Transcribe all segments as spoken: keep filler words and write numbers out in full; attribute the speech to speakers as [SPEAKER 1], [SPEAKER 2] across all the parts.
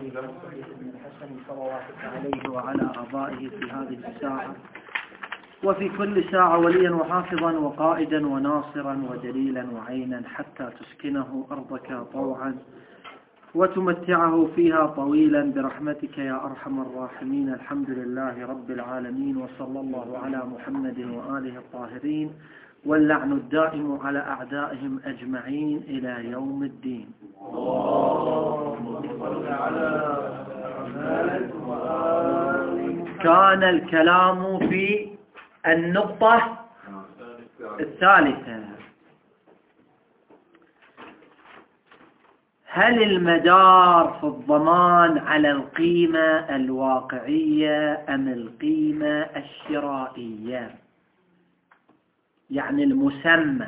[SPEAKER 1] بن الحسن صلوات عليه وعلى آبائه في هذه الساعة وفي كل ساعة وليا وحافظا وقائدا وناصرا ودليلا وعينا حتى تسكنه أرضك طوعا وتمتعه فيها طويلا برحمتك يا أرحم الراحمين. الحمد لله رب العالمين، وصلى الله على محمد وآله الطاهرين، واللعن الدائم على أعدائهم أجمعين إلى يوم الدين. كان الكلام في النقطة الثالثة: هل المدار في الضمان على القيمة الواقعية أم القيمة الشرائية، يعني المسمى؟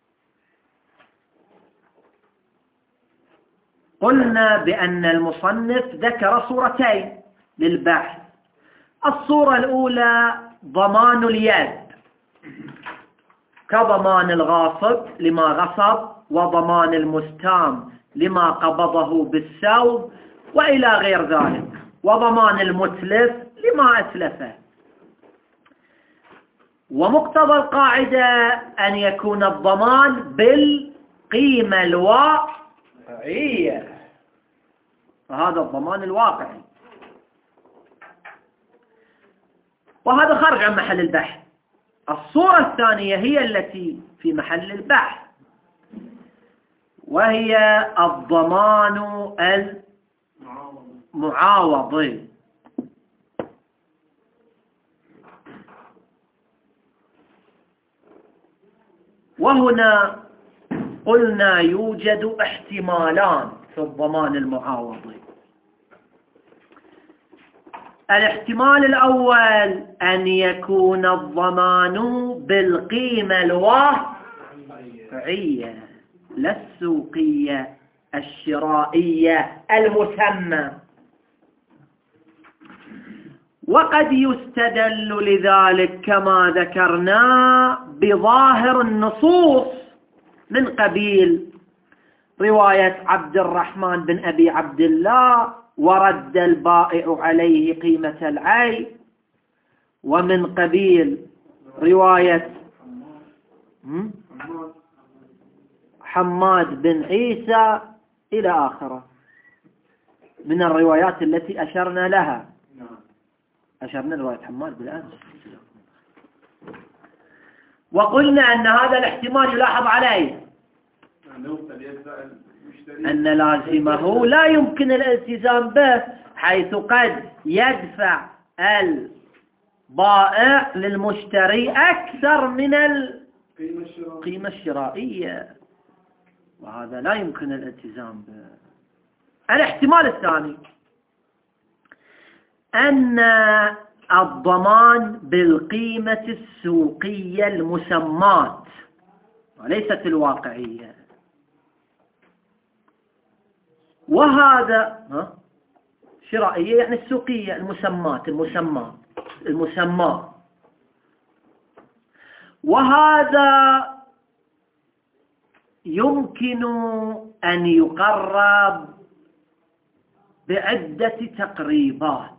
[SPEAKER 1] قلنا بأن المصنف ذكر صورتين للبحث. الصورة الأولى ضمان اليد كضمان الغاصب لما غصب، وضمان المستام لما قبضه بالسوء وإلى غير ذلك، وضمان المتلف لما أتلفه. ومقتضى القاعدة أن يكون الضمان بالقيمة الواقعية، فهذا الضمان الواقعي، وهذا خارج عن محل البحث. الصورة الثانية هي التي في محل البحث، وهي الضمان المعاوض. وهنا قلنا يوجد احتمالان في الضمان المعاوض. الاحتمال الأول أن يكون الضمان بالقيمة الواقعية لا السوقية الشرائية المسمى، وقد يستدل لذلك كما ذكرنا بظاهر النصوص من قبيل رواية عبد الرحمن بن أبي عبد الله: ورد البائع عليه قيمة العين، ومن قبيل رواية حماد بن عيسى إلى آخره من الروايات التي أشرنا لها. أشرنا لرواية حماد بالأمس، وقلنا أن هذا الاحتمال يلاحظ عليه أن لازمه لا يمكن الالتزام به، حيث قد يدفع البائع للمشتري أكثر من القيمة الشرائية، وهذا لا يمكن الالتزام به. الاحتمال الثاني أن الضمان بالقيمة السوقية المسمات وليست الواقعية، وهذا ها شرائية يعني السوقية المسمات المسمى المسمى وهذا يمكن أن يقرب بعدة تقريبات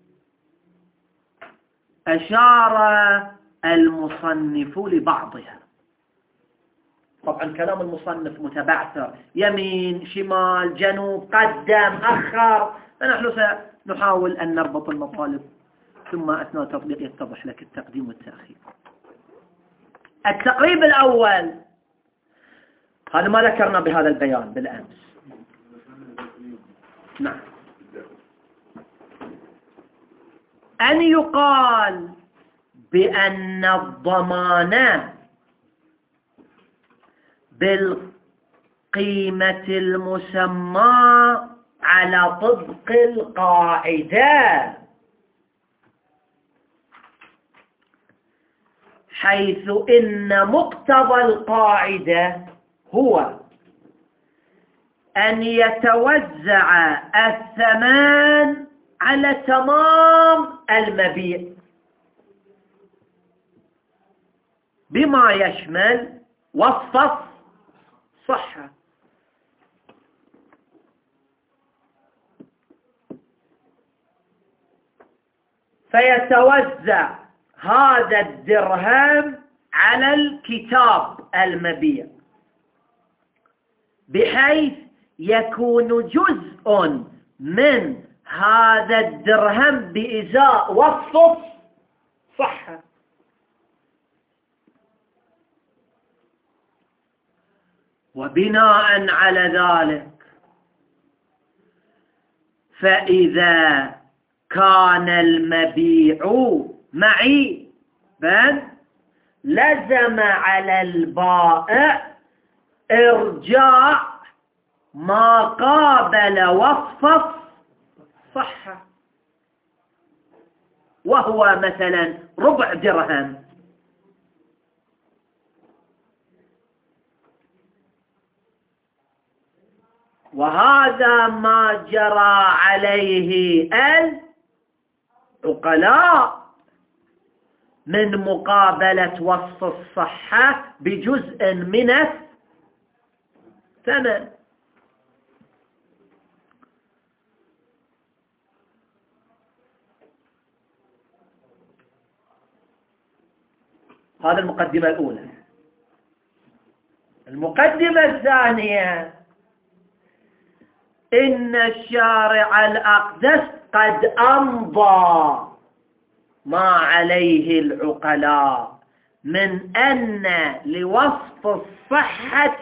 [SPEAKER 1] أشار المصنف لبعضها. طبعا كلام المصنف متبعثر، يمين شمال جنوب قدم أخر، فنحن سنحاول أن نربط المطالب ثم أثناء التطبيق يتضح لك التقديم والتأخير. التقريب الأول هذا ما ذكرنا بهذا البيان بالأمس. نعم، أن يقال بأن الضمان بالقيمة المسمى على طبق القاعدة، حيث إن مقتضى القاعدة هو أن يتوزع الثمن على تمام المبيع بما يشمل وصف الصحة. فيتوزع هذا الدرهم على الكتاب المبيع بحيث يكون جزء من هذا الدرهم بإزاء وصف صحة. وبناء على ذلك فإذا كان المبيع معي بل لزم على البائع إرجاع ما قابل وصف الصحة، وهو مثلا ربع درهم، وهذا ما جرى عليه العقلاء من مقابلة وصف الصحة بجزء من الثمن. هذا المقدمة الأولى. المقدمة الثانية: إن الشارع الأقدس قد أمضى ما عليه العقلاء من أن لوصف الصحة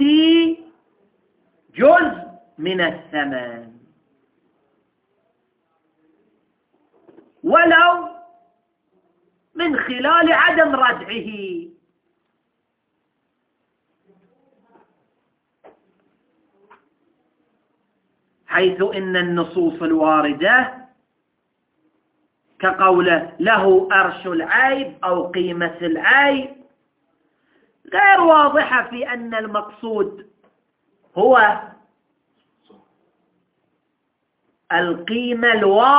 [SPEAKER 1] جزء من الثمن، ولو من خلال عدم ردعه. حيث إن النصوص الواردة كقوله له أرش العيب أو قيمة العيب غير واضحة في أن المقصود هو القيمة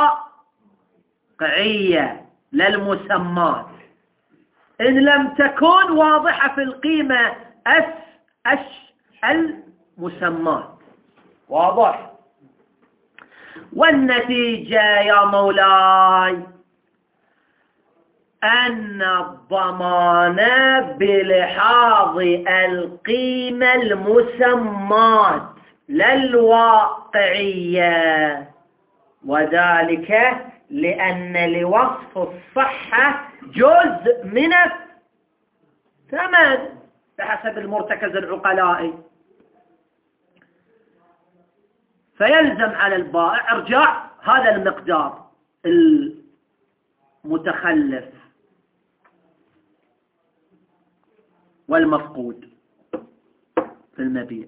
[SPEAKER 1] الواقعية للمسمات. إن لم تكن واضحة في القيمة أس أش المسمات واضح. والنتيجة يا مولاي أن الضمان بلحاظ القيمة المسمات للواقعية، وذلك لأن لوصف الصحة جزء من الثمن بحسب المرتكز العقلائي. فيلزم على البائع إرجاع هذا المقدار المتخلف والمفقود في المبيع.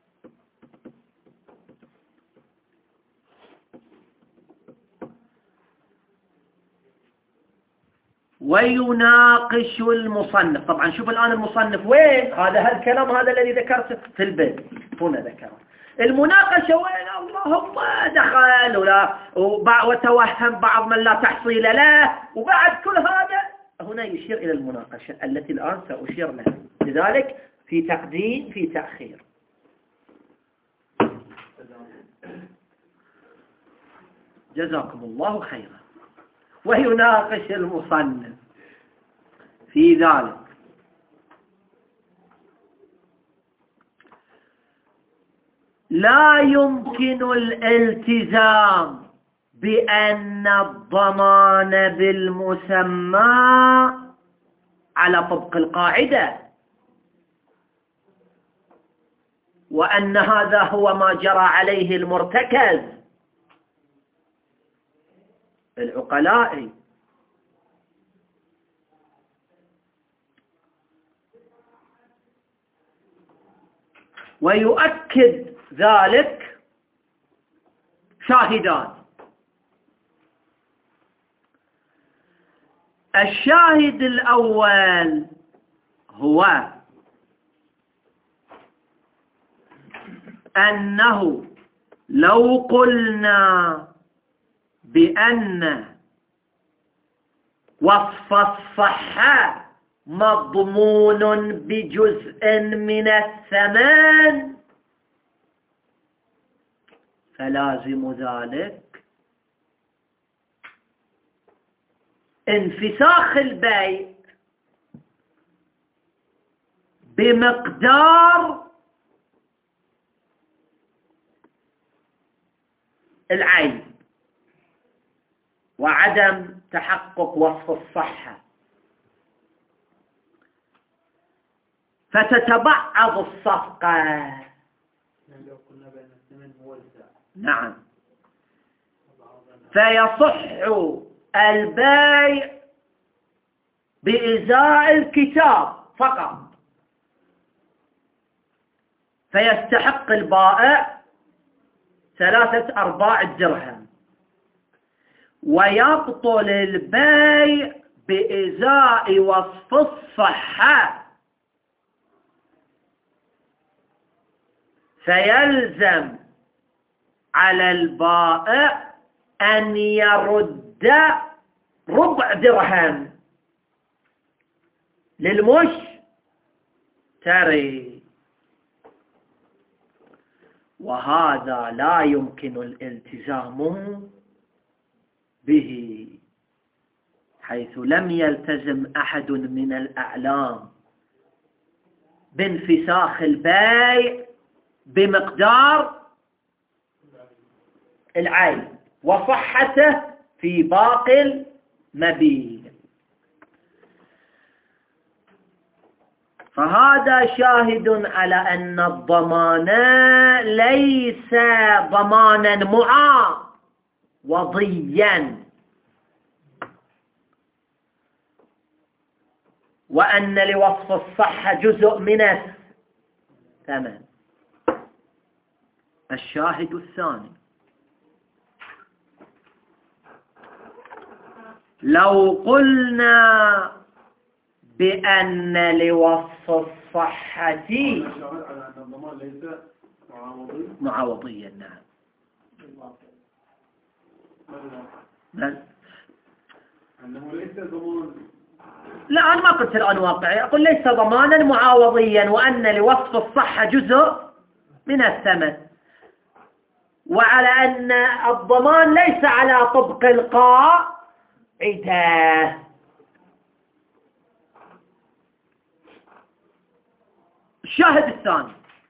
[SPEAKER 1] ويناقش المصنف. طبعا شوف الآن المصنف وين هذا هالكلام هذا الذي ذكرته في البدء هنا ذكره. المناقشة وين؟ اللهم دخل ولا وتوهم بعض من لا تحصيل له، وبعد كل هذا هنا يشير إلى المناقشة التي الآن سأشير لها. لذلك في تقديم في تأخير. جزاكم الله خيرا. ويناقش المصنف في ذلك لا يمكن الالتزام بأن الضمان بالمسمى على طبق القاعدة، وأن هذا هو ما جرى عليه المرتكز العقلاء. ويؤكد ذلك شاهدان. الشاهد الأول هو أنه لو قلنا بأن وصف الصحة مضمون بجزء من الثمن فلازم ذلك انفساخ البيع بمقدار العين وعدم تحقق وصف الصحة، فتتبعض الصفقة. نعم، فيصح البيع بإزاء الكتاب فقط، فيستحق البائع ثلاثة أرباع الدرهم، ويبطل البيع بإزاء وصف الصحة، فيلزم على البائع أن يرد ربع درهم للمشتري، وهذا لا يمكن الالتزام به، حيث لم يلتزم أحد من الأعلام بانفساخ البيع بمقدار العين وصحته في باقي المبيع. فهذا شاهد على أن الضمان ليس ضمانا معاوضيا، وأن لوصف الصحة جزء من الثمن. الشاهد الثاني: لو قلنا بأن لوصف الصحة معاوضيا، نعم، بل أنه ليس ضمان. لا، أنا ما قلت الآن واقعي، أقول ليس ضمانا معاوضيا، وأن لوصف الصحة جزء من الثمن، وعلى أن الضمان ليس على طبق القاعدة. الشاهد الثاني: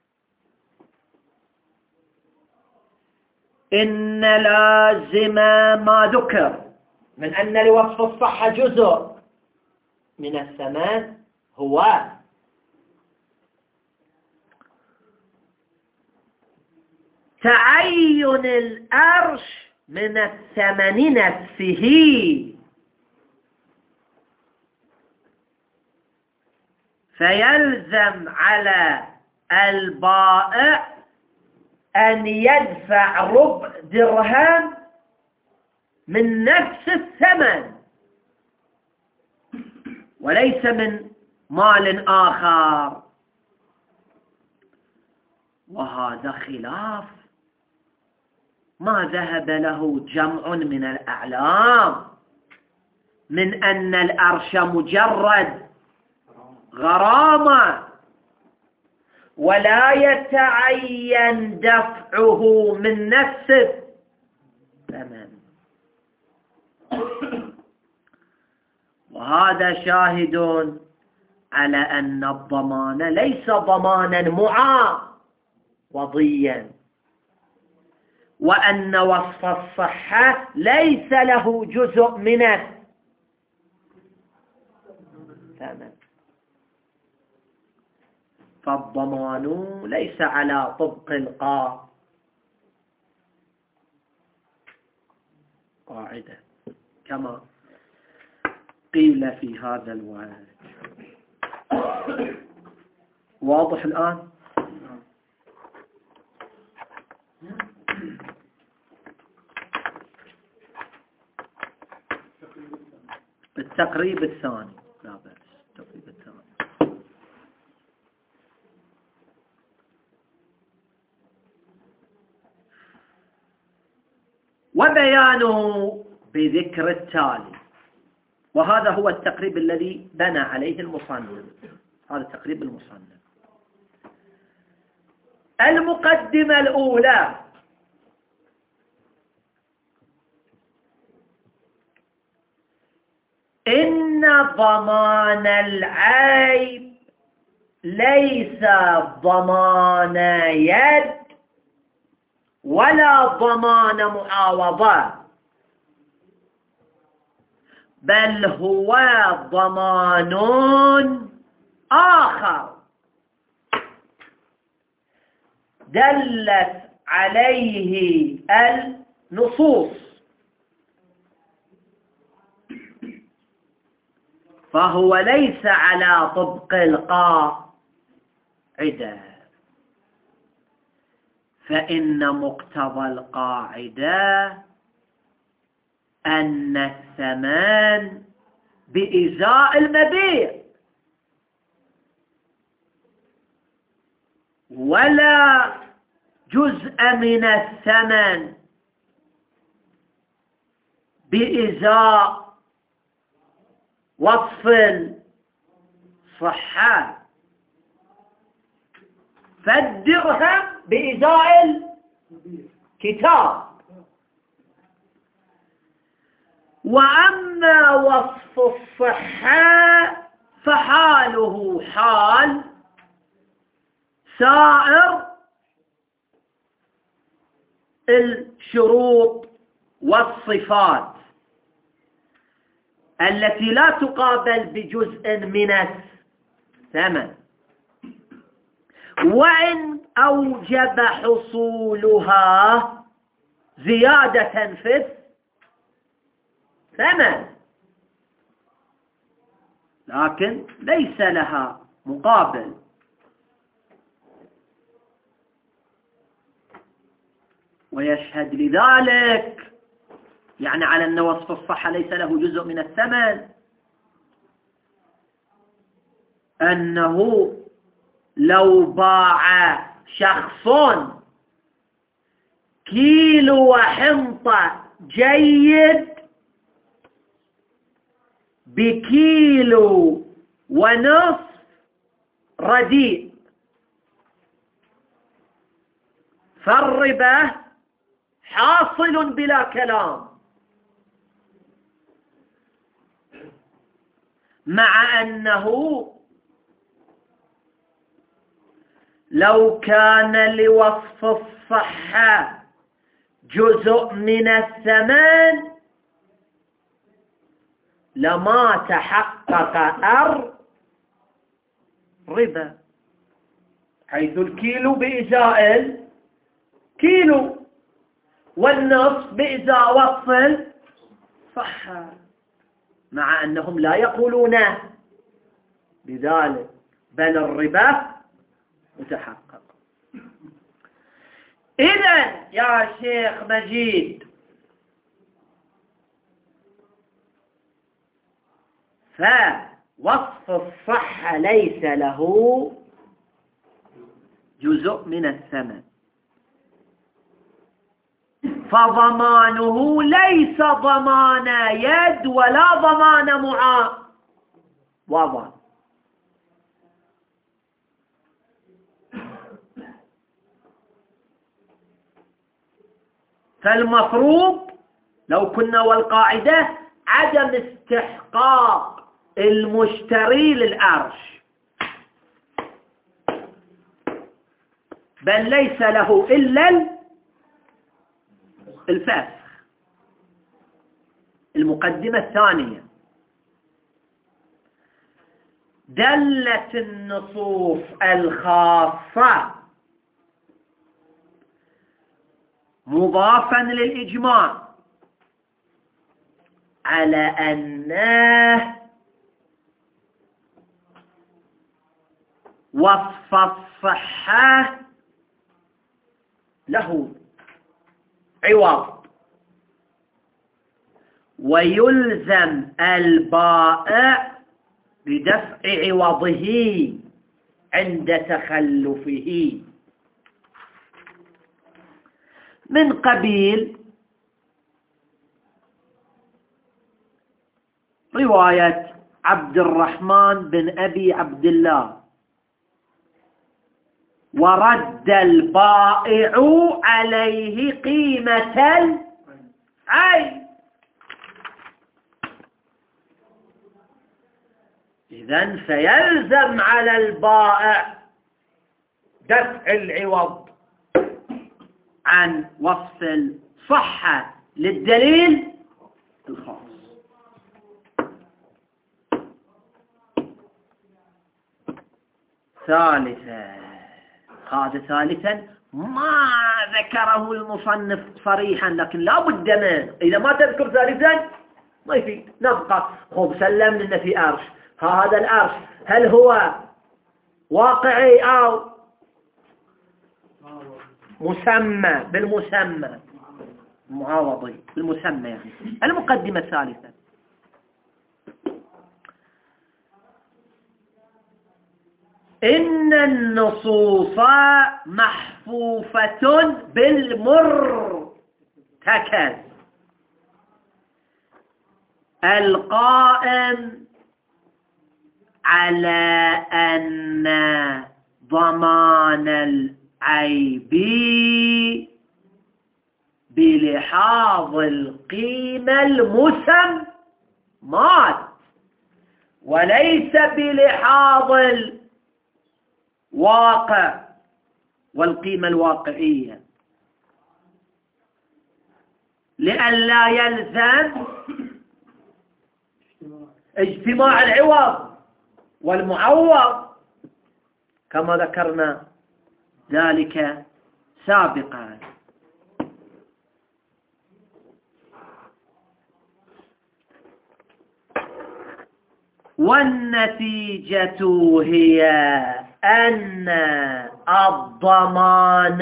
[SPEAKER 1] إن لازم ما ذكر من أن لوصف الصحة جزء من الثمن هو تعين الأرش من الثمن نفسه، فيلزم على البائع أن يدفع ربع درهم من نفس الثمن وليس من مال آخر، وهذا خلاف ما ذهب له جمع من الأعلام من أن الأرش مجرد غرامة ولا يتعين دفعه من نفس الثمن. وهذا شاهد على أن الضمان ليس ضمانا معاوضيا، وأن وصف الصحة ليس له جزء من الثمن، فالضمان ليس على طبق القاعدة كما قيل في هذا الوجه. واضح الآن؟ التقريب الثاني، لا بأس، التقريب الثاني: وبيانه بذكر التالي. وهذا هو التقريب الذي بنى عليه المصنف، هذا التقريب المصنف. المقدمة الأولى: إن ضمان العيب ليس ضمان يد ولا ضمان معاوضة، بل هو ضمان آخر دلت عليه النصوص، فهو ليس على طبق القاعدة، فإن مقتضى القاعدة أن الثمن بإزاء المبيع، ولا جزء من الثمن بإزاء وصف الصحة، فالدرهم بإزاء الكتاب. وأما وصف الصحة فحاله حال سائر الشروط والصفات التي لا تقابل بجزء من الثمن، وإن أوجب حصولها زيادة في الثمن، لكن ليس لها مقابل. ويشهد لذلك يعني على أن وصف الصحة ليس له جزء من الثمن أنه لو باع شخص كيلو وحنطة جيد بكيلو ونصف رديء، فالربا حاصل بلا كلام، مع أنه لو كان لوصف الصحة جزء من الثمن لما تحقق الربا، حيث الكيلو بإزاء الكيلو والنصف بإزاء وصف الصحة، مع أنهم لا يقولون بذلك، بل الربا متحقق. إذن يا شيخ مجيد، فوصف الصحة ليس له جزء من الثمن، فضمانه ليس ضمان يد ولا ضمان معاوضة. فالمفروض لو كنا والقاعدة عدم استحقاق المشتري للأرش، بل ليس له إلا الفسخ. المقدمة الثانية، دلت النصوص الخاصة مضافا للإجماع على أن وصف الصحة له عوض، ويلزم البائع بدفع عوضه عند تخلفه، من قبيل رواية عبد الرحمن بن أبي عبد الله: ورد البائع عليه قيمة العين. إذن فيلزم على البائع دفع العوض عن وصف الصحة للدليل الخاص. ثالثا هذا ثالثا ما ذكره المصنف صريحا، لكن لا بد منه. إذا ما تذكر ثالثا ما يفيد، نبقى خب سلم لنا في أرش. هذا الأرش هل هو واقعي أو مسمى؟ بالمسمى، معاوضي بالمسمى. يعني المقدمة الثالثة: إن النصوص محفوفة بالمرتكز القائم على أن ضمان العيب بلحاظ القيمة المسمى وليس بلحاظ الواقع والقيمة الواقعية، لئلا يلزم اجتماع العوض والمعوض كما ذكرنا ذلك سابقا. والنتيجة هي أن الضمان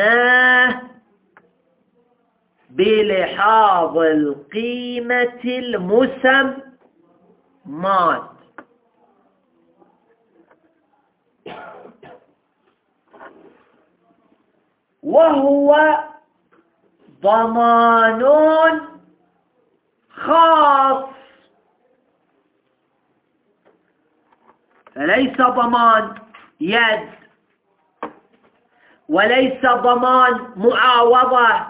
[SPEAKER 1] بلحاظ القيمة المسمى وهو ضمان خاص، فليس ضمان يد وليس ضمان معاوضة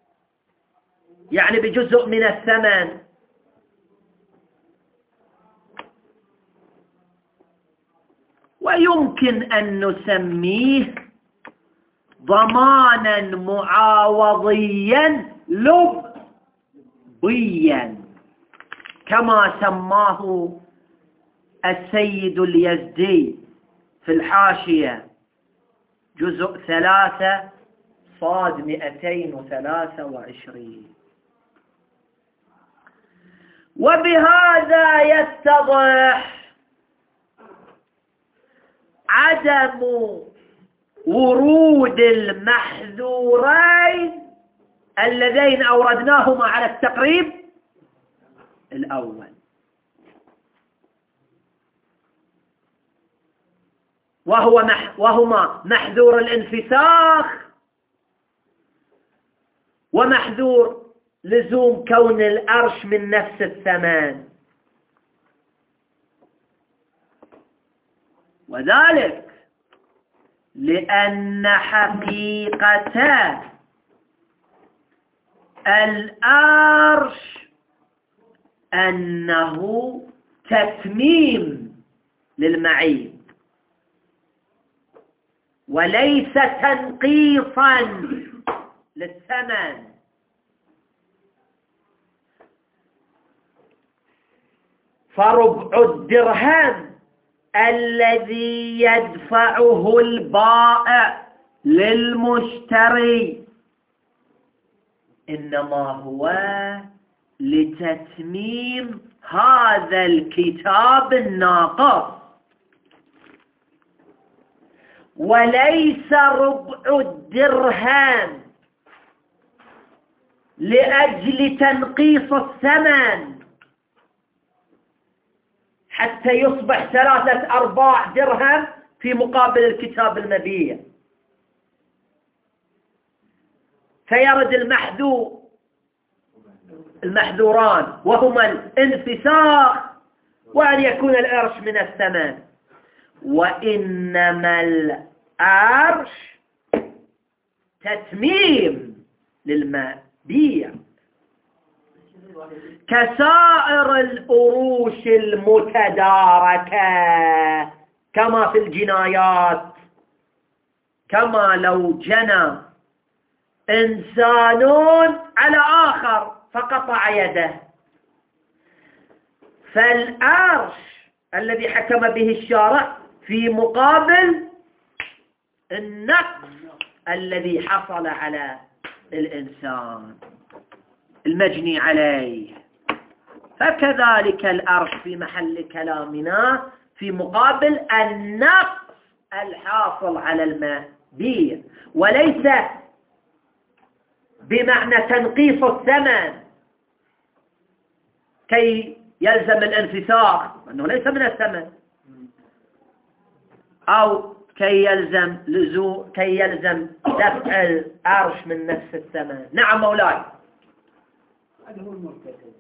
[SPEAKER 1] يعني بجزء من الثمن، ويمكن أن نسميه ضمانا معاوضيا لبيا كما سماه السيد اليزدي في الحاشية جزء ثلاثة صاد مئتين وثلاثة وعشرين. وبهذا يتضح عدم ورود المحذورين اللذين أوردناهما على التقريب الأول، وهو مح وهما محذور الانفساخ ومحذور لزوم كون الأرش من نفس الثمن. وذلك لأن حقيقة الأرش أنه تتميم للمعيب وليس تنقيصا للثمن. فربع الدرهم الذي يدفعه البائع للمشتري إنما هو لتتميم هذا الكتاب الناقص، وليس ربع الدرهم لأجل تنقيص الثمن حتى يصبح ثلاثة أرباع درهم في مقابل الكتاب المبيع، فيرد المحذور المحذوران وهما الانفساخ وأن يكون الأرش من الثمن. وإنما الأرش تتميم للمبيع
[SPEAKER 2] كسائر الأروش المتداركة كما في الجنايات، كما لو جنى إنسان على آخر فقطع يده، فالأرش الذي حكم به الشارع في مقابل النقص الذي حصل على الإنسان المجني عليه، فكذلك الأرش في محل كلامنا في مقابل النقص الحاصل على المبيع، وليس بمعنى تنقيص الثمن كي يلزم الانفساخ أنه ليس من الثمن، أو كي يلزم لزوم كي يلزم دفع الأرش من نفس الثمن. نعم مولاي.
[SPEAKER 3] هذا هو المرتكب.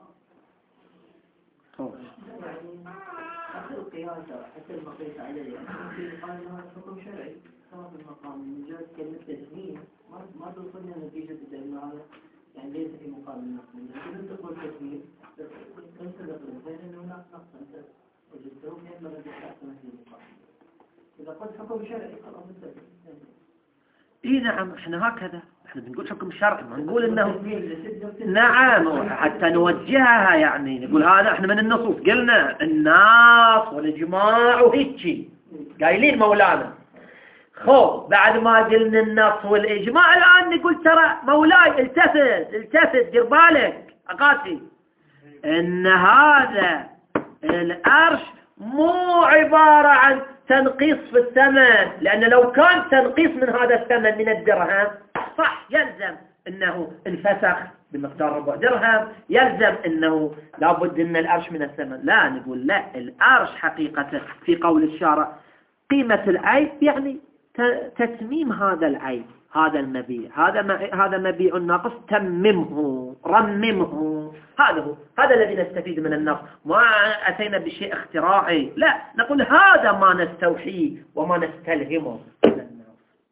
[SPEAKER 3] حتى القياس حتى المقياس عليه قال هذا حكم شرعي سواء في المقام من جهة كلمة تسمية ما ما توصلنا نتيجة إنه هذا يعني ليس في مقام النقص، لكن تقول تسمية ليس نقص، لأن هناك نقص أنت وجدته فيما لم تحكم في المقام. إذا قلت حكم شرعي خلاص انتهى.
[SPEAKER 2] اي نعم، احنا هكذا احنا بنقول حكم شرعي، ما نقول انه نعم حتى نوجهها، يعني نقول هذا احنا من النصوص قلنا النص والاجماع وهيك قايلين مولانا. خو بعد ما قلنا النص والاجماع الان نقول ترى مولاي التفت التفت دير بالك اقاسي ان هذا الارش مو عبارة عن تنقيص في الثمن، لأن لو كان تنقيص من هذا الثمن من الدرهم صح يلزم أنه انفسخ بمقدار ربع درهم، يلزم أنه لابد أن الأرش من الثمن. لا، نقول لا، الأرش حقيقة في قول الشارع قيمة العيب يعني تتميم هذا العيب، هذا المبيع، هذا هذا مبيع ناقص تممه رممه، هذا هو، هذا الذي نستفيد من النص. ما أتينا بشيء اختراعي، لا، نقول هذا ما نستوحيه وما نستلهمه من النص.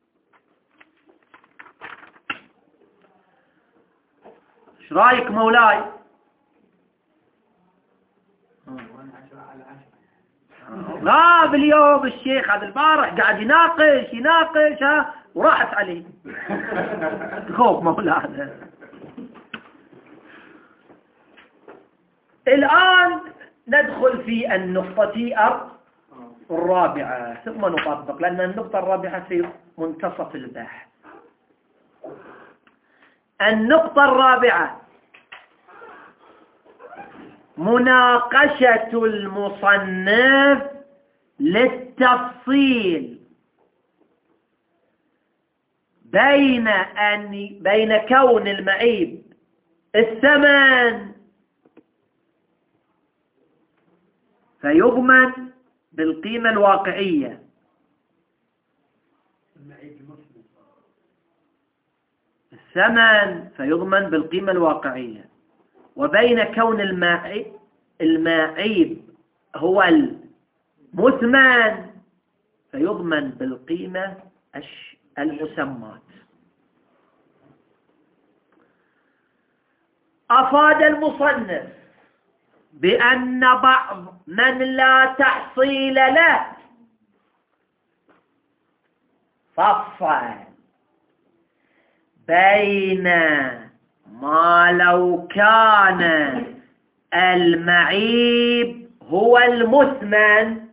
[SPEAKER 2] ايش رايك مولاي؟ غاب اليوم الشيخ هذا، البارح قاعد يناقش يناقش ها وراحت عليه خوف مولانا. الآن ندخل في النقطة الرابعة ثم نطبق، لأن النقطة الرابعة في منتصف البحث. النقطة الرابعة مناقشة المصنف للتفصيل بين أن بين كون المعيب الثمن فيضمن بالقيمة الواقعية، الثمن فيضمن بالقيمة الواقعية، وبين كون المعيب المعيب هو المثمن فيضمن بالقيمة المسمات. أفاد المصنف بأن بعض من لا تحصيل له فصل بين ما لو كان المعيب هو المثمن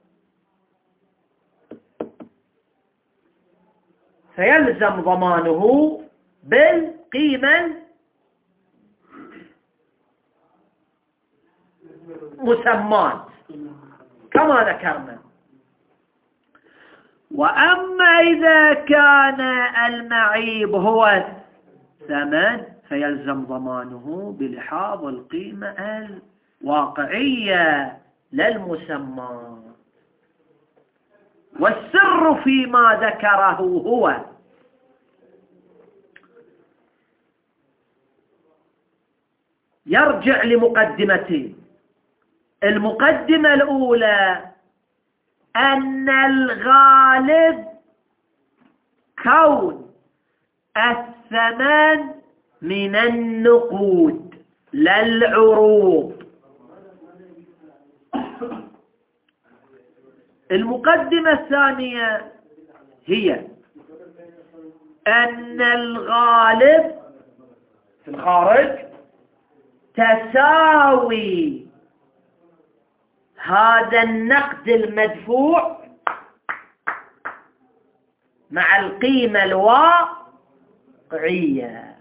[SPEAKER 2] فيلزم ضمانه بالقيمة مسمات كما ذكرنا. وأما إذا كان المعيب هو الثمن فيلزم ضمانه بلحاظ القيمة الواقعية للمسمى. والسر فيما ذكره هو يرجع لمقدمتين. المقدمة الأولى أن الغالب كون الثمن من النقود لا العروض. المقدمة الثانية هي أن الغالب في الخارج تساوي هذا النقد المدفوع مع القيمة الواقعية،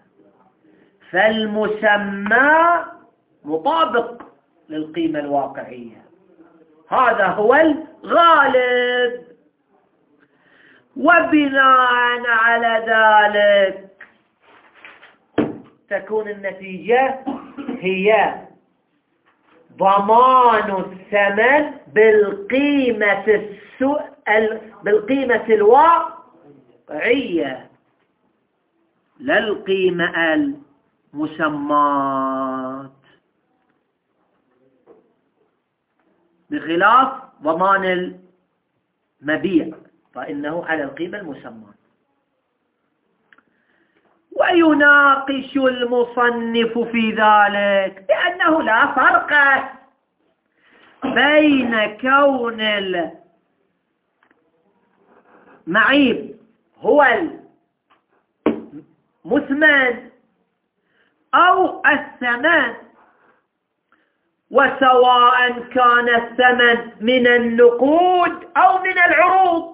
[SPEAKER 2] فالمسمى مطابق للقيمة الواقعية، هذا هو الغالب. وبناء على ذلك تكون النتيجة هي ضمان الثمن بالقيمة السو... بالقيمة الواقعية لا القيمة المسمات، بخلاف ضمان المبيع فإنه على القيمة المسمات. ويناقش المصنف في ذلك لأنه لا فرق بين كون المعيب هو المثمن أو الثمن، وسواء كان الثمن من النقود أو من العروض،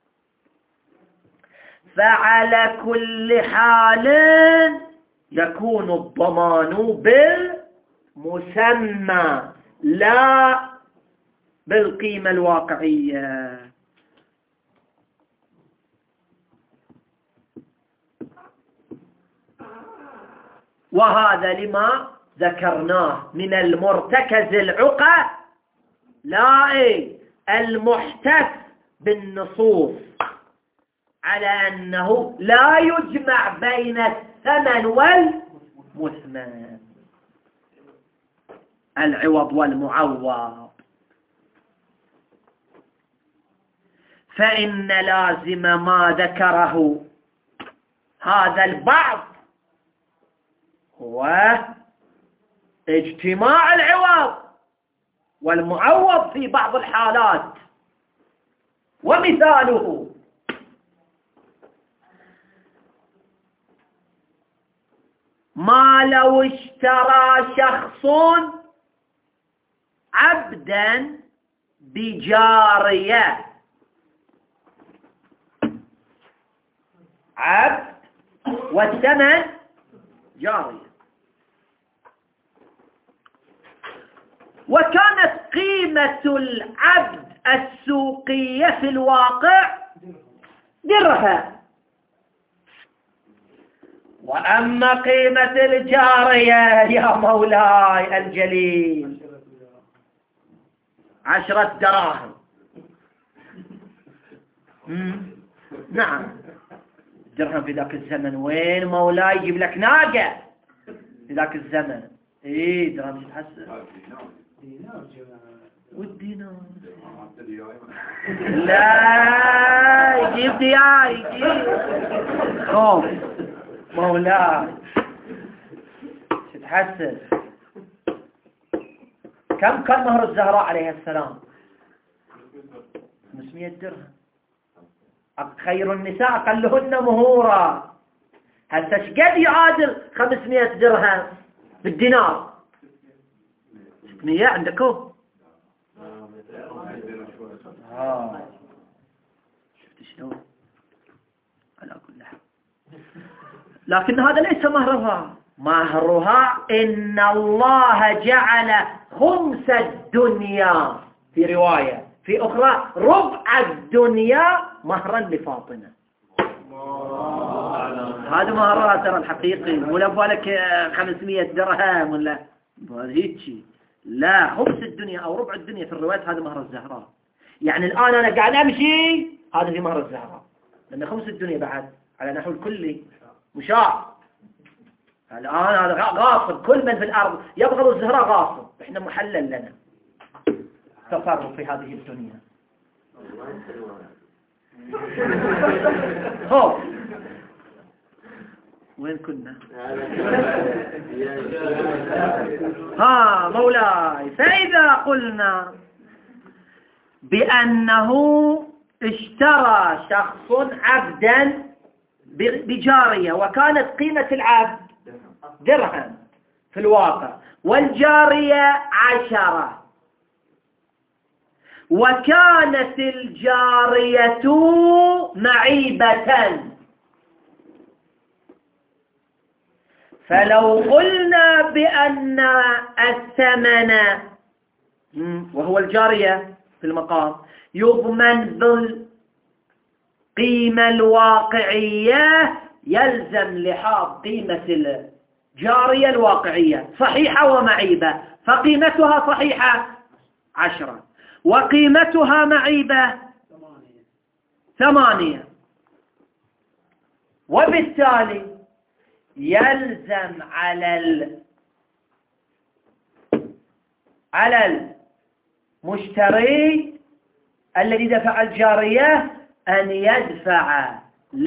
[SPEAKER 2] فعلى كل حال يكون الضمان بالمسمى لا بالقيمة الواقعية. وهذا لما ذكرناه من المرتكز العقى لا المحتف بالنصوص على أنه لا يجمع بين الثمن والمثمن، العوض والمعوض، فإن لازم ما ذكره هذا البعض هو اجتماع العوض والمعوض في بعض الحالات. ومثاله ما لو اشترى شخص عبدا بجارية، عبد والثمن جارية، وكانت قيمة العبد السوقية في الواقع درهم، وأما قيمة الجارية يا مولاي الجليل عشرة دراهم. نعم، درهم في ذاك الزمن وين مولاي؟ يجيب لك ناقة في ذاك الزمن. ايه درهم تحسن والدينار لا يجيب ديار، يجيب خوف مولاي تتحسن. كم كان مهر الزهراء عليه السلام؟ خمسمائة درهم. خير النساء أقلهن مهورا. هل تشقد يعادل خمسمائة درهم بالدينار؟ ستمائة عندكم؟ آه. شفت شلون؟ على كل حال، لكن هذا ليس مهرها. مهرها إن الله جعل خمس الدنيا في رواية، في أخرى ربع الدنيا مهرا لفاطمة. هذا مهرها ترى الحقيقي، ولا بالك خمسمائة درهم ولا هيك. لا، خمس الدنيا أو ربع الدنيا في الرواية هذا مهر الزهراء. يعني الآن أنا قاعد أمشي هذا في مهر الزهراء، لأن خمس الدنيا بعد على نحو الكلي مشاع. الآن هذا غاصب، كل من في الأرض يبغض الزهراء غاصب. إحنا محلل لنا تصرف في هذه الدنيا. هو
[SPEAKER 1] وين كنا؟ ها مولاي، فإذا قلنا بأنه اشترى شخص عبدا بجارية وكانت قيمة العبد درهم في الواقع والجارية عشرة، وكانت الجارية معيبة، فلو قلنا بأن الثمن وهو الجارية في المقام يضمن بالقيمة الواقعية، يلزم لحاظ قيمة الجارية الواقعية صحيحة ومعيبة، فقيمتها صحيحة عشرة وقيمتها معيبة ثمانية، وبالتالي يلزم على ال... على المشتري الذي دفع الجارية أن يدفع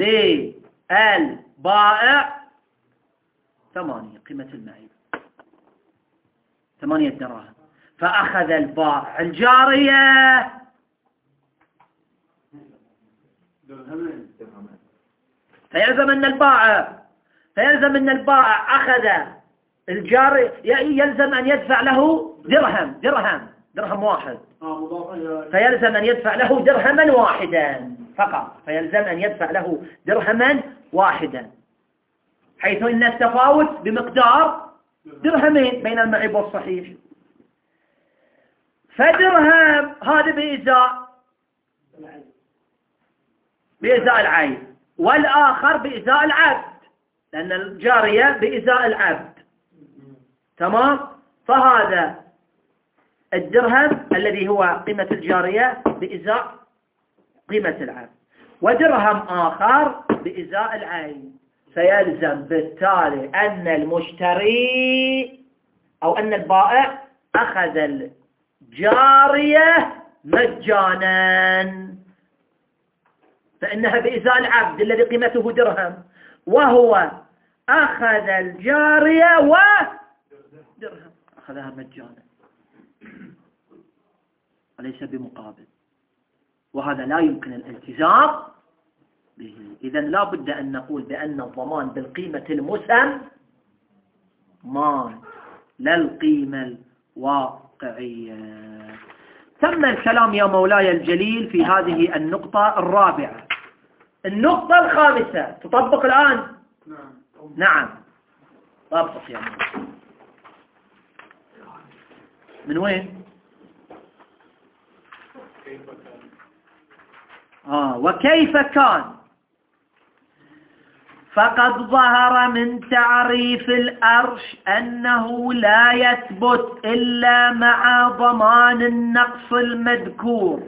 [SPEAKER 1] للبائع ثمانية قيمة المعيب ثمانية دراهم، فأخذ البائع الجارية فيلزم أن البائع فيلزم أن البائع أخذ الجاري يلزم أن يدفع له درهم درهم درهم واحد، فيلزم أن يدفع له درهما واحدا فقط، فيلزم أن يدفع له درهما واحدا، حيث أن التفاوت بمقدار درهمين بين المعيب والصحيح. فدرهم هذا بإزاء بإزاء العيب، والآخر بإزاء العبد، لأن الجارية بإزاء العبد، تمام؟ فهذا الدرهم الذي هو قيمة الجارية بإزاء قيمة العبد، ودرهم آخر بإزاء العين، فيلزم بالتالي أن المشتري أو أن البائع أخذ الجارية مجانا، فإنها بإزاء العبد الذي قيمته درهم، وهو أخذ الجارية ودرهم أخذها مجانا وليس بمقابل، وهذا لا يمكن الالتزام به. إذن لا بد أن نقول بأن الضمان بالقيمة المسمى لا القيمة الواقعية. تم الكلام يا مولاي الجليل في هذه النقطة الرابعة. النقطة الخامسة تطبق الآن؟ نعم طبق يعني. من وين؟ آه وكيف كان؟ فقد ظهر من تعريف الأرش أنه لا يثبت إلا مع ضمان النقص المذكور.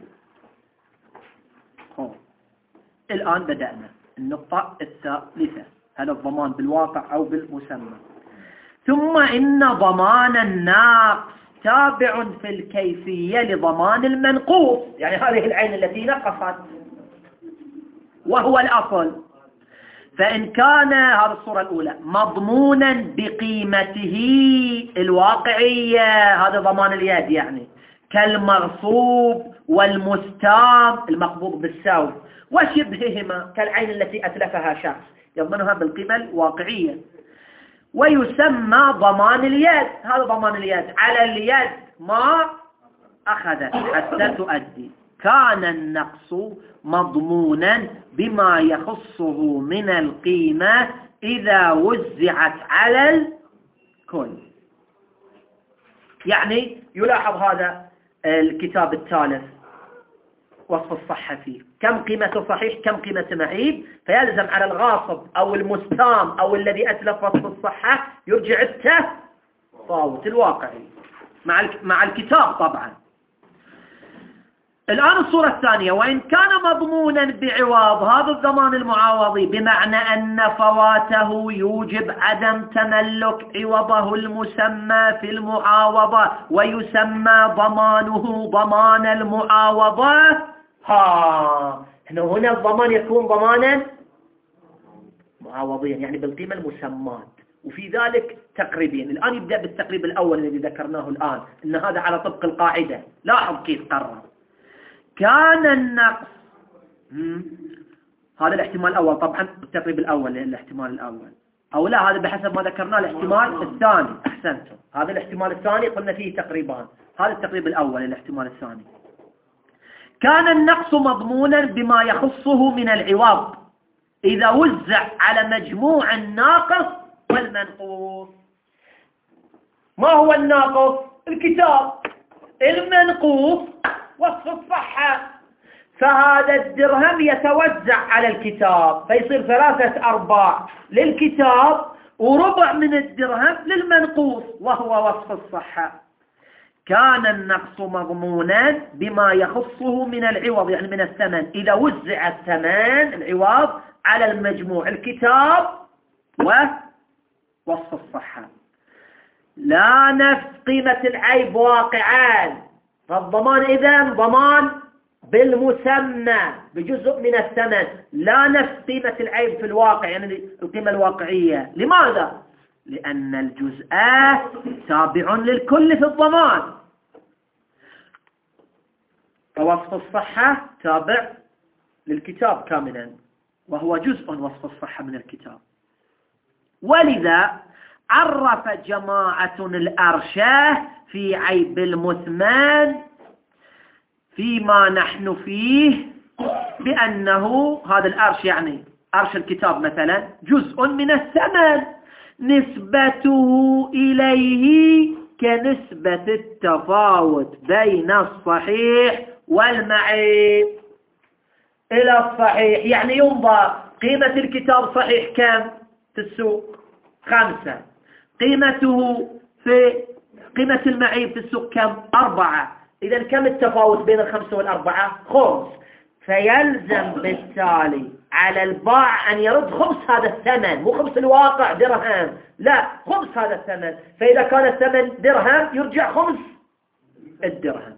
[SPEAKER 1] الآن بدأنا النقطة الثالثة، هل الضمان بالواقع أو بالمسمى؟ ثم إن ضمان الناقص تابع في الكيفية لضمان المنقوص، يعني هذه العين التي نقصت وهو الأصل، فإن كان هذه الصورة الأولى مضمونا بقيمته الواقعية، هذا ضمان اليد يعني، كالمغصوب والمستام المقبوض بالسوف وشبههما كالعين التي أتلفها شخص يضمنها بالقيمة الواقعية، ويسمى ضمان اليد، هذا ضمان اليد على اليد ما أخذت حتى تؤدي. كان النقص مضمونا بما يخصه من القيمة إذا وزعت على الكل. يعني يلاحظ هذا الكتاب الثالث وصف الصحة فيه، كم قيمة صحيح كم قيمة معيب، فيلزم على الغاصب أو المستام أو الذي أتلف وصف الصحة يرجع التفاوت الواقعي مع مع الكتاب طبعا. الآن الصورة الثانية، وإن كان مضمونا بعوض، هذا الضمان المعاوضي بمعنى أن فواته يوجب عدم تملك عوضه المسمى في المعاوضة، ويسمى ضمانه ضمان المعاوضة. ها هنا هنا الضمان يكون ضمانا
[SPEAKER 2] معاوضين يعني بالقيمة المسمات، وفي ذلك تقريبين. الآن يبدأ بالتقريب الأول الذي ذكرناه الآن، إن هذا على طبق القاعدة. لاحظ كيف قرر. كان النقص، هذا الاحتمال الأول طبعا، التقريب الأول الاحتمال الأول، أو لا هذا بحسب ما ذكرناه الاحتمال الثاني. أحسنتم، هذا الاحتمال الثاني قلنا فيه تقريبان، هذا التقريب الأول الاحتمال الثاني. كان النقص مضمونا بما يخصه من العوض إذا وزع على مجموع الناقص والمنقوص. ما هو الناقص؟ الكتاب. المنقوص وصف الصحة. فهذا الدرهم يتوزع على الكتاب، فيصير ثلاثة أرباع للكتاب وربع من الدرهم للمنقوص وهو وصف الصحة. كان النقص مضمونا بما يخصه من العوض يعني من الثمن، إذا وزع الثمن العوض على المجموع الكتاب ووصف الصحة. لا نفس قيمة العيب واقعان. فالضمان إذن ضمان بالمسمى بجزء من الثمن، لا نفس قيمة العيب في الواقع يعني القيمة الواقعية. لماذا؟ لأن الجزء تابع للكل في الضمان، فوصف الصحة تابع للكتاب كاملا وهو جزء وصف الصحة من الكتاب. ولذا عرف جماعة الأرشاه في عيب المثمان فيما نحن فيه بأنه هذا الأرش يعني أرش الكتاب مثلا جزء من الثمن، نسبته إليه كنسبة التفاوت بين الصحيح والمعيب. إلى الصحيح يعني ينظر قيمة الكتاب صحيح كم في السوق؟ خمسة. قيمته في قيمة المعيب في السوق كم؟ أربعة. إذا كم التفاوت بين الخمسة والأربعة؟ خمس. فيلزم بالتالي على البائع أن يرد خمس هذا الثمن، مو خمس الواقع درهم، لا خمس هذا الثمن. فإذا كان الثمن درهم يرجع خمس الدرهم.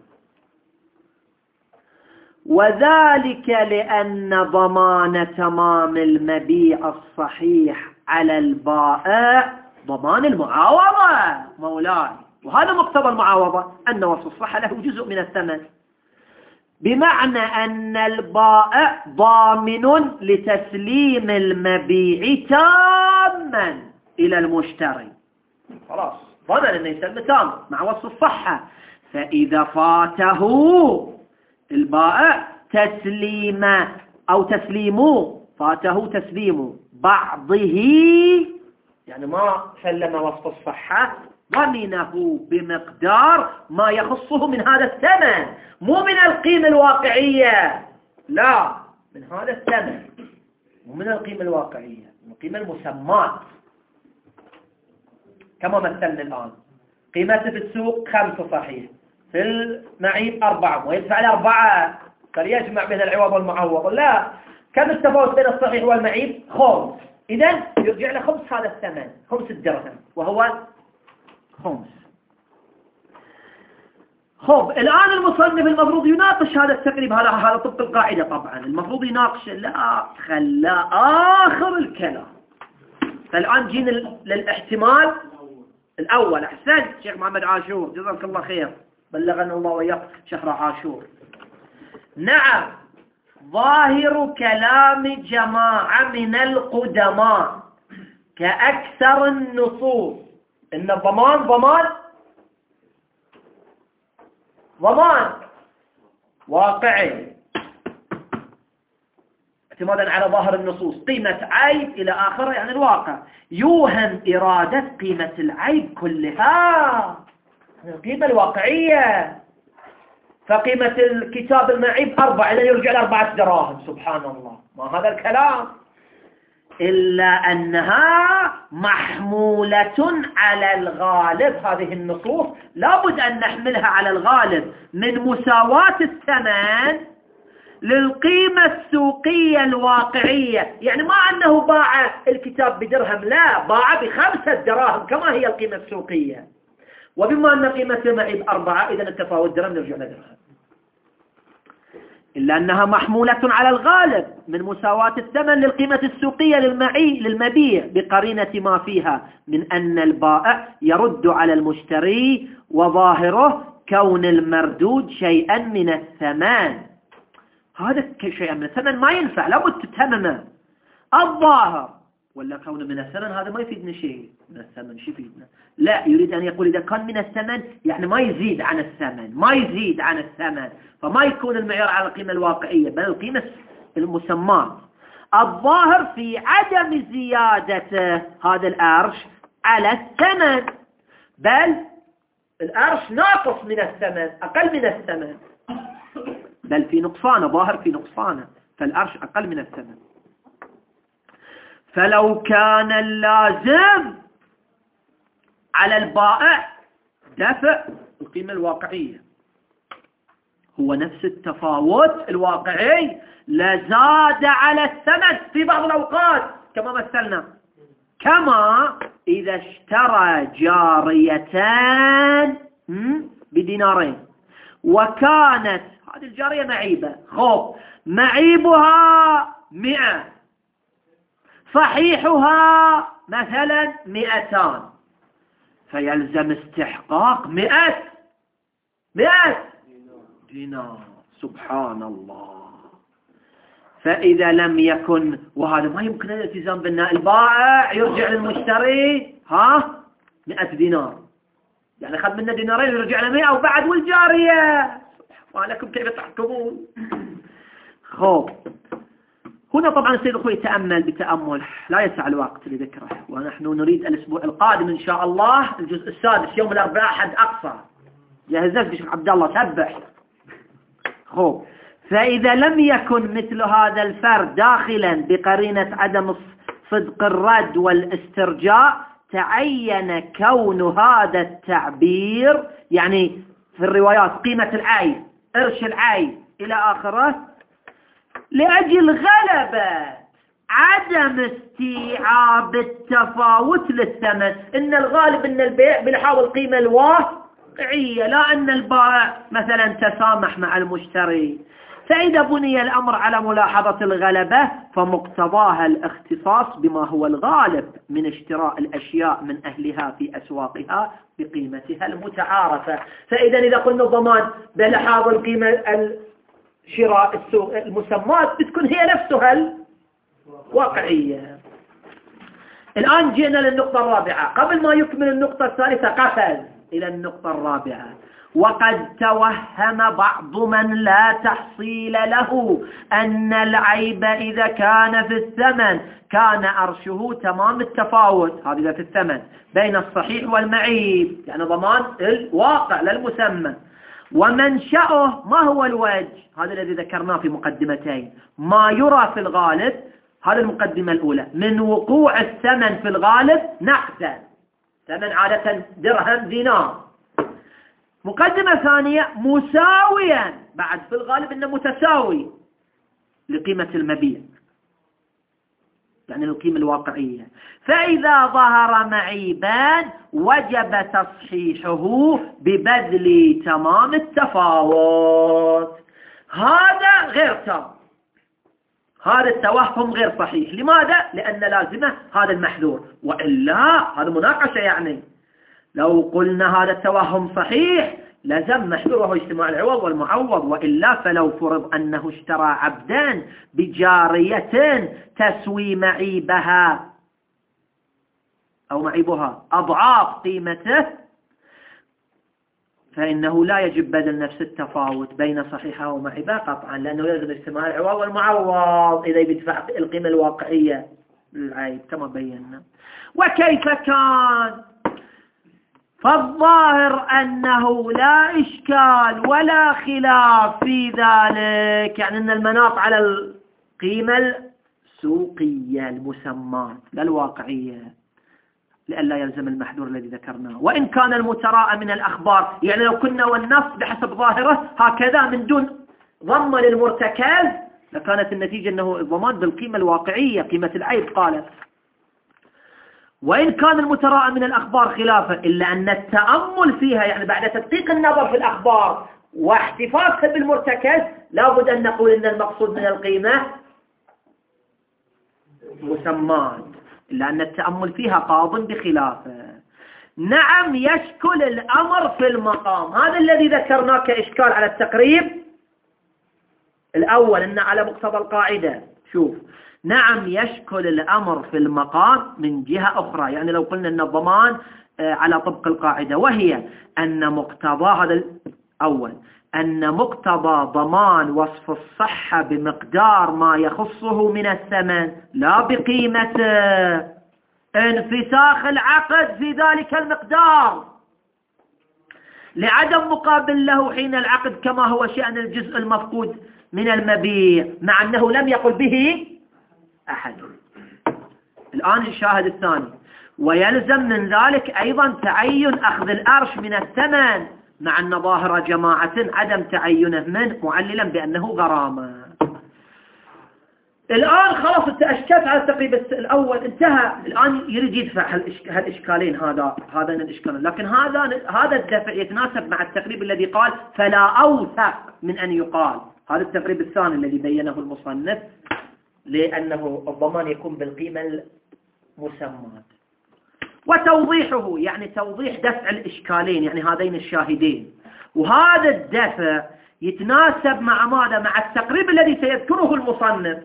[SPEAKER 2] وذلك لأن ضمان تمام المبيع الصحيح على البائع ضمان المعاوضة مولاي، وهذا مقتضى المعاوضة أن وصف الصحة له جزء من الثمن، بمعنى أن البائع ضامن لتسليم المبيع تاما إلى المشتري، خلاص ضمن أنه يسلم تام مع وصف الصحة. فإذا فاته البائع تسليم أو تسليمه، فاته تسليم بعضه يعني ما سلم وصف الصحة، ضمنه بمقدار ما يخصه من هذا الثمن، مو من القيمة الواقعية، لا من هذا الثمن، مو من القيمة الواقعية، من القيمة المسمات. كما مثلنا الآن قيمته في السوق خمسة صحيح، في المعيب أربعة، ويدفع لأربعة فليجمع بين العوض والمعوض، لا كم التفاوت بين الصحيح والمعيب؟ خمس. إذن يرجع له خمس هذا الثمن، خمس الدرهم وهو خمس. خب الآن المصنف المفروض يناقش هذا التقريب، هذا هذا طبق القاعدة طبعا المفروض يناقش، لا خلى آخر الكلام. فالآن جينا للاحتمال الأول. أحسنت شيخ محمد عاشور، جزاك الله خير، بلغنا الله وياك شهر عاشور. نعم، ظاهر كلام جماعة من القدماء كأكثر النصوص إن الضمان ضمان ضمان واقعي اعتمادا على ظاهر النصوص، قيمة عيب إلى آخره يعني الواقع، يوهم إرادة قيمة العيب كلها القيمة الواقعية. فقيمة الكتاب المعيب أربعة، إذا يرجع لأربعة دراهم، سبحان الله، ما هذا الكلام، إلا أنها محمولة على الغالب. هذه النصوص لابد أن نحملها على الغالب من مساواة الثمن للقيمة السوقية الواقعية، يعني ما أنه باع الكتاب بدرهم، لا، باع بخمسة دراهم كما هي القيمة السوقية. وبما أن قيمة المعيب أربعة، إذا التفاوت درهم نرجع لدرهم. إلا أنها محمولة على الغالب من مساواة الثمن للقيمة السوقية للمعي للمبيع بقرينة ما فيها من أن البائع يرد على المشتري وظاهره كون المردود شيئا من الثمن. هذا شيئا من الثمن ما ينفع، لابد تتهممه. الظاهر ولا كونه من الثمن هذا ما يفيدنا شيء. من الثمن شو يفيدنا؟ لا، يريد أن يقول إذا كان من الثمن يعني ما يزيد عن الثمن، ما يزيد عن الثمن، فما يكون المعيار على القيمة الواقعية بل القيمة المسماة. الظاهر في عدم زيادة هذا الأرش على الثمن، بل الأرش ناقص من الثمن، أقل من الثمن، بل في نقصانه، ظاهر في نقصانه، فالأرش أقل من الثمن. فلو كان اللازم على البائع دفع القيمة الواقعية هو نفس التفاوت الواقعي لزاد على الثمن في بعض الأوقات كما مثلنا، كما إذا اشترى جاريتان بدينارين وكانت هذه الجارية معيبة، خوف معيبها مئة صحيحها مثلا مئتان، فيلزم استحقاق مئة مئة دينار. سبحان الله. فإذا لم يكن، وهذا ما يمكن الالتزام بالنا، البائع يرجع للمشتري ها مئة دينار، يعني خذ منا دينارين يرجع له مئة وبعد والجارية. سبحان لكم كيف تحكمون. خوف هنا طبعا السيد الأخوي يتأمل بتأمل لا يسع الوقت لذكره، ونحن نريد الأسبوع القادم إن شاء الله الجزء السادس يوم الأربعاء حد أقصى. جهز نفسك شيخ عبد الله، سبح. خب فإذا لم يكن مثل هذا الفرد داخلا بقرينة عدم صدق الرد والاسترجاع، تعين كون هذا التعبير، يعني في الروايات قيمة العين، قرش العين إلى آخره، لأجل غلبة عدم استيعاب التفاوت للثمن. إن الغالب أن البيع بلحاظ القيمة الواقعية، لا أن البائع مثلا تسامح مع المشتري. فإذا بني الأمر على ملاحظة الغلبة فمقتضاها الاختصاص بما هو الغالب من اشتراء الأشياء من أهلها في أسواقها بقيمتها المتعارفة. فإذا إذا قلنا الضمان بلحاظ القيمة شراء السوق المسمات بتكون هي نفسها الواقعية. الآن جئنا للنقطة الرابعة، قبل ما يكمل النقطة الثالثة قفز إلى النقطة الرابعة. وقد توهم بعض من لا تحصيل له أن العيب إذا كان في الثمن كان أرشه تمام التفاوت، هذا في الثمن بين الصحيح والمعيب، يعني ضمان الواقع للمسمى. ومنشأه ما هو الوجه؟ هذا الذي ذكرناه في مقدمتين. ما يرى في الغالب، هذا المقدمة الأولى، من وقوع الثمن في الغالب نقدا، ثمن عادة درهم دينار. مقدمة ثانية مساويا، بعد في الغالب أنه متساوي لقيمة المبيع، يعني القيمة الواقعية. فإذا ظهر معيبان وجب تصحيحه ببذل تمام التفاوت. هذا غير تام، هذا التوهم غير صحيح. لماذا؟ لأن لازمه هذا المحذور، وإلا هذا مناقشة. يعني لو قلنا هذا التوهم صحيح لازم محذور وهو اجتماع العوض والمعوض، وإلا فلو فرض أنه اشترى عبدا بجارية تسوي معيبها أو معيبها أضعاف قيمته، فإنه لا يجب بذل نفس التفاوت بين صحيحة ومعيبها قطعا، لأنه يلزم اجتماع العوض والمعوض إذا يدفع القيمة الواقعية للعيب كما بينا. وكيف كان؟ فالظاهر أنه لا إشكال ولا خلاف في ذلك، يعني أن المناط على القيمة السوقية المسمى لا الواقعية، لئلا يلزم المحذور الذي ذكرناه. وإن كان المتراءى من الأخبار، يعني لو كنا والنص بحسب ظاهره هكذا من دون ضم للمرتكز لكانت النتيجة أنه الضمان بالقيمة الواقعية قيمة العيب قالت. وإن كان المتراءى من الأخبار خلافا، إلا أن التأمل فيها، يعني بعد تدقيق النظر في الأخبار واحتفاظها بالمرتكز لابد أن نقول أن المقصود من القيمة مسمات، إلا أن التأمل فيها قاض بخلافه. نعم يشكل الأمر في المقام، هذا الذي ذكرناه كإشكال على التقريب الأول، أن على مقتضى القاعدة. شوف، نعم يشكل الأمر في المقام من جهة أخرى، يعني لو قلنا أن الضمان على طبق القاعدة، وهي أن مقتضى هذا الأول أن مقتضى ضمان وصف الصحة بمقدار ما يخصه من الثمن لا بقيمته، انفساخ العقد في ذلك المقدار لعدم مقابل له حين العقد، كما هو شأن الجزء المفقود من المبيع، مع أنه لم يقل به أحد. الآن الشاهد الثاني، ويلزم من ذلك أيضا تعين أخذ الأرش من الثمن، مع أن ظاهر جماعة عدم تعينه منه معللا بأنه غرامة. الآن خلاص انت أشكلت على التقريب الأول، انتهى. الآن يريد يدفع هالإشكالين، هذا هذين الإشكالين، لكن هذا هذا الدفع يتناسب مع التقريب الذي قال فلا أوثق من أن يقال. هذا التقريب الثاني الذي بينه المصنف، لأنه الضمان يكون بالقيمة المسمات. وتوضيحه يعني توضيح دفع الإشكالين، يعني هذين الشاهدين، وهذا الدفع يتناسب مع ماذا؟ مع التقريب الذي سيذكره المصنف.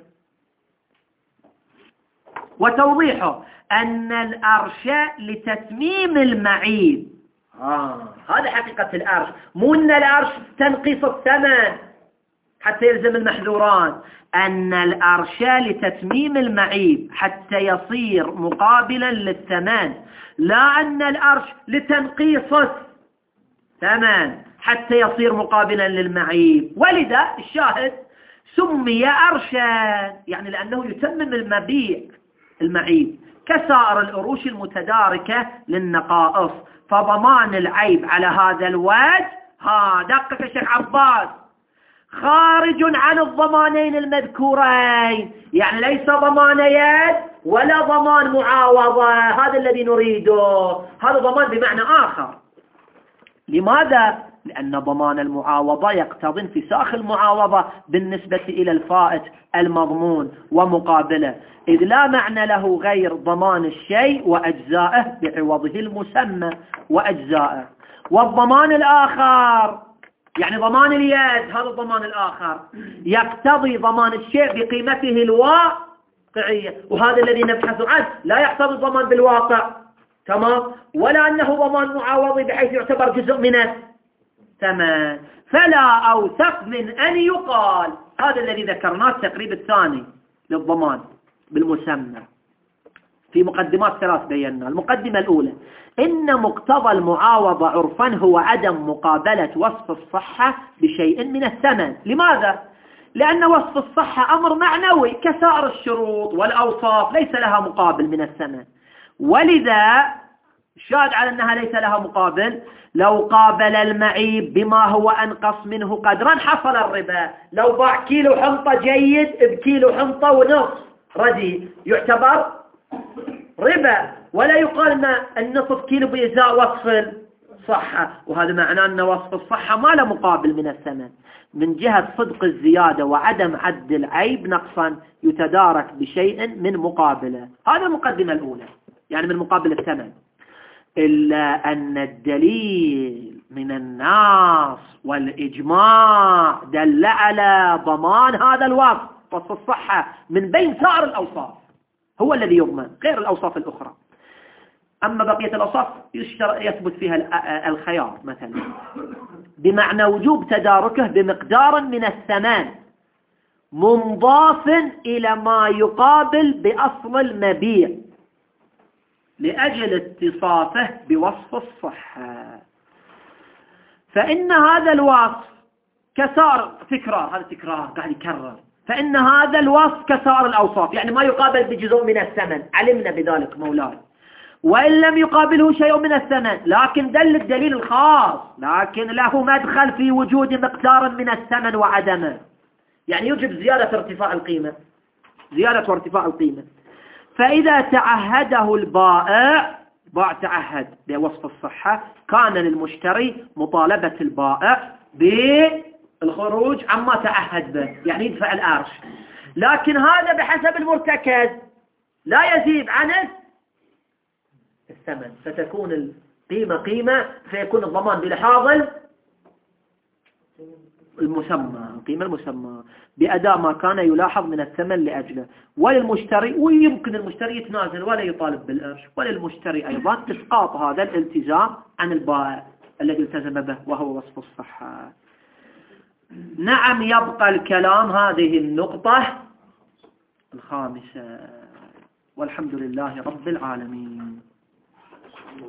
[SPEAKER 2] وتوضيحه أن الأرش لتتميم المعيب. آه. هذا حقيقة الأرش، مو أن الأرش تنقيص الثمن حتى يلزم المحذوران، أن الأرش لتتميم المعيب حتى يصير مقابلا للثمن، لا أن الأرش لتنقيص الثمن حتى يصير مقابلا للمعيب. ولذا الشاهد سمي أرشا، يعني لأنه يتمم المبيع المعيب كسائر الأروش المتداركة للنقائص. فضمان العيب على هذا الوجه، ها دقق الشيخ عباس، خارج عن الضمانين المذكورين، يعني ليس ضمان يد ولا ضمان معاوضة، هذا الذي نريده، هذا ضمان بمعنى آخر. لماذا؟ لأن ضمان المعاوضة يقتضي انفساخ المعاوضة بالنسبة إلى الفائت المضمون ومقابله، إذ لا معنى له غير ضمان الشيء وأجزائه بعوضه المسمى وأجزائه. والضمان الآخر يعني ضمان اليد، هذا الضمان الآخر يقتضي ضمان الشيء بقيمته الواقعية، وهذا الذي نبحث عنه، لا يقتضي الضمان بالواقع، تمام، ولا أنه ضمان معاوضي بحيث يعتبر جزء من الثمن. فلا أوثق من أن يقال، هذا الذي ذكرناه التقريب الثاني للضمان بالمسمى. في مقدمات ثلاث بينا. المقدمة الأولى، إن مقتضى المعاوضة عرفا هو عدم مقابلة وصف الصحة بشيء من الثمن. لماذا؟ لأن وصف الصحة أمر معنوي كسائر الشروط والأوصاف، ليس لها مقابل من الثمن. ولذا شاهد على أنها ليس لها مقابل، لو قابل المعيب بما هو أنقص منه قدرا حصل الربا. لو باع كيلو حنطة جيد بكيلو حنطة ونصف رديء يعتبر ربا، ولا يقال أن النصف كيلو بإزاء وصف الصحة، وهذا معناه أن وصف الصحة ما له مقابل من الثمن، من جهة صدق الزيادة وعدم عد العيب نقصا يتدارك بشيء من مقابله. هذا المقدمة الأولى، يعني من مقابل الثمن. إلا أن الدليل من الناس والإجماع دل على ضمان هذا الوصف، وصف الصحة، من بين سائر الأوصاف، هو الذي يضمن غير الأوصاف الأخرى. أما بقية الأوصاف يثبت فيها الخيار مثلا، بمعنى وجوب تداركه بمقدار من الثمن منضاف إلى ما يقابل بأصل المبيع لأجل اتصافه بوصف الصحة. فإن هذا الوصف كسار، تكرار، هذا تكرار قاعد يكرر، فإن هذا الوصف كسائر الأوصاف، يعني ما يقابل بجزء من الثمن، علمنا بذلك مولاي، وإن لم يقابله شيء من الثمن، لكن دل الدليل الخاص، لكن له مدخل في وجود مقدار من الثمن وعدمه، يعني يجب زيادة ارتفاع القيمة، زيادة وارتفاع القيمة. فإذا تعهده البائع، باع تعهد بوصف الصحة، كان للمشتري مطالبة البائع بالخروج عما تعهد به، يعني يدفع الأرش. لكن هذا بحسب المرتكز لا يزيد عن الثمن، فتكون القيمة قيمة، فيكون الضمان بلحاظ المسمى، القيمة المسمى بأداء ما كان يلاحظ من الثمن لأجله. وللمشتري، ويمكن المشتري يتنازل ولا يطالب بالقرش، وللمشتري أيضا إسقاط هذا الالتزام عن البائع الذي التزم به وهو وصف الصحة. نعم، يبقى الكلام هذه النقطة الخامسة، والحمد لله رب العالمين.